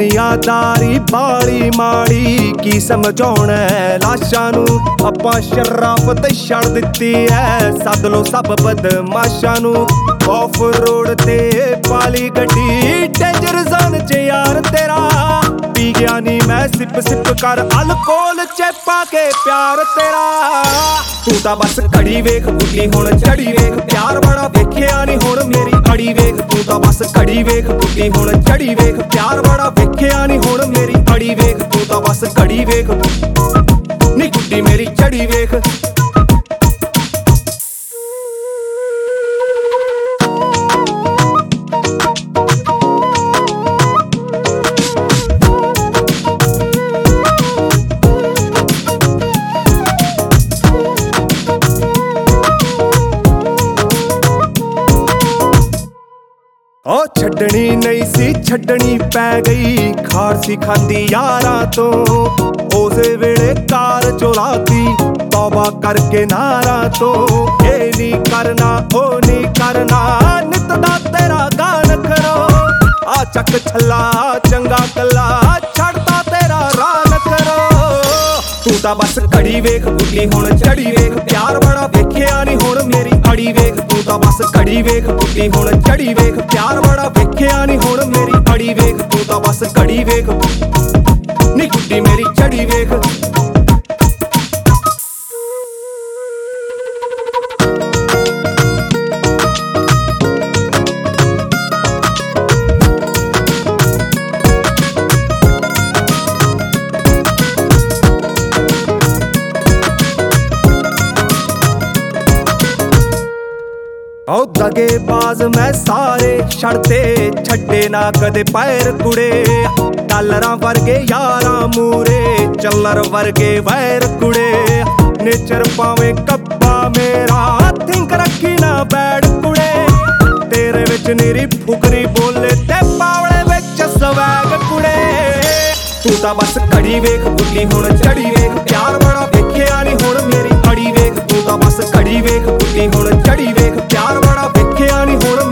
ਦੁਨੀਆਦਾਰੀ ਬਾਲੀ ਮਾੜੀ ਕੀ ਸਮਝਾਉਣਾ ਲਾਸ਼ਾਂ ਨੂੰ। ਆਪਾਂ ਸ਼ਰਾਫਤ ਛੱਡ ਦਿੱਤੀ ਐ, ਸੱਦ ਲੋ ਸਭ ਬਦਮਾਸ਼ਾਂ ਨੂੰ। ਆਫ ਰੋਡ ਤੇ ਪਾਲੀ ਗੱਡੀ ਡੇਂਜਰ ਜ਼ੋਨ 'ਚ ਯਾਰ ਤੇਰਾ। ਪੀ ਗਿਆ ਨੀ ਮੈਂ ਸਿਪ ਸਿਪ ਕਰ ਅਲਕੋਹਲ 'ਚ ਪਾ ਕੇ ਪਿਆਰ ਤੇਰਾ। ਤੂੰ ਤਾਂ ਬਸ ਘੜੀ ਵੇਖ ਗੁੱਲੀ ਹੁਣ ਚੜੀ ਵੇਖ, ਪਿਆਰ ਬੜਾ ਵੇਖਿਆ ਨੀ ਹੁਣ ਮੇਰੀ ਅੜੀ ਵੇਖ। ਤੂੰ ਤਾਂ ਬਸ ਘੜੀ ਵੇਖ ਗੁੱਲੀ ਹੁਣ ਚੜੀ ਵੇਖ, ਪਿਆਰ ਬੜਾ ਵੇਖਿਆ ਨੀ ਹੁਣ ਮੇਰੀ ਅੜੀ ਵੇਖ। ਤੂੰ ਤਾਂ ਬਸ ਘੜੀ ਵੇਖ ਨੀ ਗੁੱਡੀ ਮੇਰੀ ਚੜੀ ਵੇਖ। ਉਹ ਛੱਡਣੀ ਨਹੀਂ ਸੀ ਛੱਡਣੀ ਪੈ ਗਈ, ਖਾਰਸੀ ਖਾਂਦੀ ਯਾਰਾਂ ਤੋਂ। ਉਸੇ ਵੇਲੇ ਕਾਰ ਚੁਰਾਤੀ ਤੌਬਾ ਕਰਕੇ ਨਾਰਾਂ ਤੋਂ। ਇਹ ਨੀ ਕਰਨਾ ਉਹ ਨੀ ਕਰਨਾ ਨਿੱਤ ਦਾ ਤੇਰਾ ਗਾਨ ਕਰੋ। ਆ ਚੱਕ ਛੱਲਾ ਚੰਗਾ ਕੱਲਾ ਛੱਡਦਾ ਤੇਰਾ ਰਾਨ ਕਰੋ। ਤੂੰ ਤਾਂ ਬਸ ਘੜੀ ਵੇਖ ਗੁੱਲੀ ਹੁਣ ਚੜੀ ਵੇਖ, ਪਿਆਰ ਬੜਾ ਵੇਖਿਆ ਨੀ ਹੁਣ ਮੇਰੀ ਅੜੀ ਵੇਖ। ਤੂੰ ਤਾਂ ਬਸ ਘੜੀ ਵੇਖ ਗੁੱਲੀ ਹੁਣ ਚੜੀ ਵੇਖ, ਪਿਆਰ ਬੜਾ ਵੇਖਿਆ ਨੀ ਹੁਣ ਮੇਰੀ ਅੜੀ ਵੇਖ। ਤੂੰ ਤਾਂ ਬਸ ਘੜੀ ਵੇਖ ਨੀ ਗੁੱਡੀ ਮੇਰੀ ਚੜੀ ਵੇਖ। ਉਹ ਦਗੇਬਾਜ਼ ਮੈਂ ਸਾਰੇ ਛੱਡਦੇ ਛੱਡੇ ਨਾ ਕਦੇ ਪੈਰ ਕੁੜੇ। ਡਾਲਰਾਂ ਵਰਗੇ ਯਾਰਾਂ ਮੂਰੇ ਚੱਲਰ ਵਰਗੇ ਵੈਰ ਕੁੜੇ। ਨੇਚਰ ਪਾਵੇਂ ਕੱਪਾ ਮੇਰਾ ਥਿੰਕ ਰੱਖੀ ਨਾ ਬੈਡ ਕੁੜੇ। ਤੇਰੇ ਵਿੱਚ ਨੀਰੀ ਫੁਕਰੀ ਬੋਲੇ ਤੇ ਪਾਵਲੇ ਵਿੱਚ ਸਵੈਗ ਕੁੜੇ। ਤੂੰ ਤਾਂ ਬਸ ਘੜੀ ਵੇਖ ਗੁੱਲੀ ਹੁਣ ਚੜੀ ਵੇਖ, ਪਿਆਰ ਬੜਾ ਵੇਖਿਆ ਨੀ ਹੁਣ ਮੇਰੀ ਅੜੀ ਵੇਖ। ਤੂੰ ਤਾਂ ਬਸ ਘੜੀ ਵੇਖ ਗੁੱਲੀ ਹੁਣ ਚੜੀ ਵੇਖ, ਪਿਆਰ ਬੜਾ ਵੇਖਿਆ ਨੀ ਹੁਣ